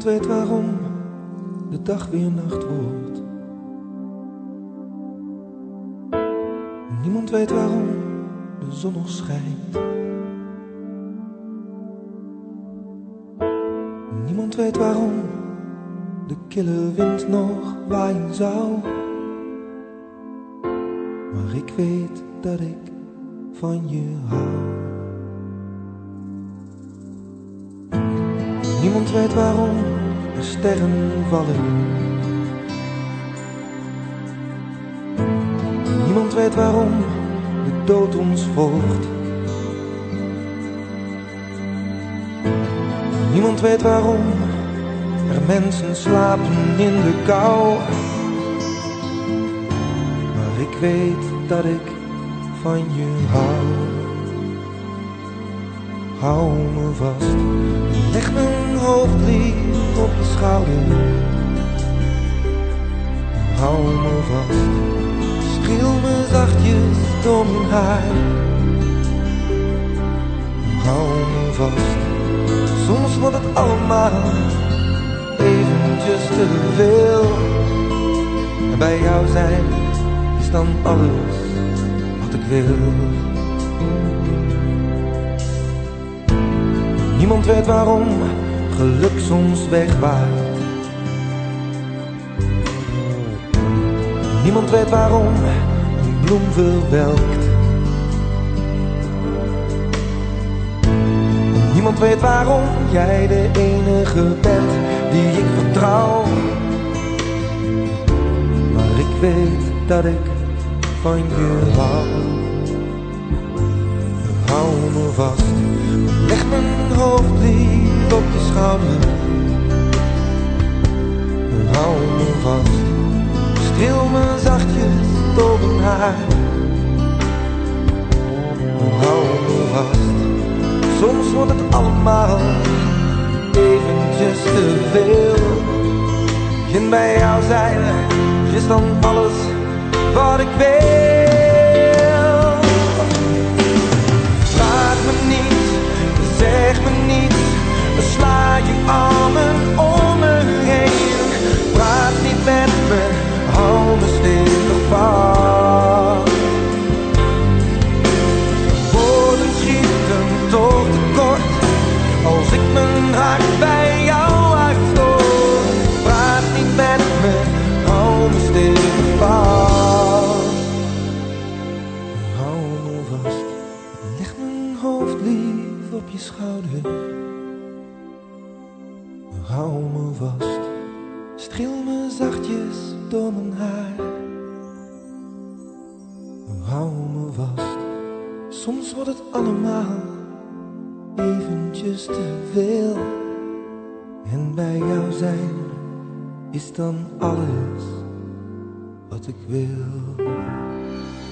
Niemand weet waarom de dag weer nacht wordt. Niemand weet waarom de zon nog schijnt. Niemand weet waarom de kille wind nog waaien zou. Maar ik weet dat ik van je hou. Niemand weet waarom er sterren vallen. Niemand weet waarom de dood ons volgt. Niemand weet waarom er mensen slapen in de kou. Maar ik weet dat ik van je hou. Hou me vast, leg mijn hoofd lief op je schouder. Hou me vast, streel me zachtjes door mijn haar. Hou me vast, soms wordt het allemaal eventjes te veel. En bij jou zijn is dan alles wat ik wil. Niemand weet waarom geluk soms wegwaait. Niemand weet waarom een bloem verwelkt. Niemand weet waarom jij de enige bent die ik vertrouw. Maar ik weet dat ik van je hou. Hou me vast, leg mijn hoofd lief op je schouder. Hou me vast, streel me zachtjes door mijn haar. Hou me vast, soms wordt het allemaal eventjes te veel. En bij jou zijn is dan alles wat ik wil. Vraag me niet, zeg me niet, sla je armen om me heen. Praat niet met me, hou me stevig vast. Woorden schieten toch tekort als ik mijn hart bij jou uitstoot. Praat niet met me, hou me stevig vast. Hou me vast, leg mijn hoofd lief op je schouder. Hou me vast, streel me zachtjes door mijn haar. Hou me vast, soms wordt het allemaal eventjes te veel. En bij jou zijn is dan alles wat ik wil.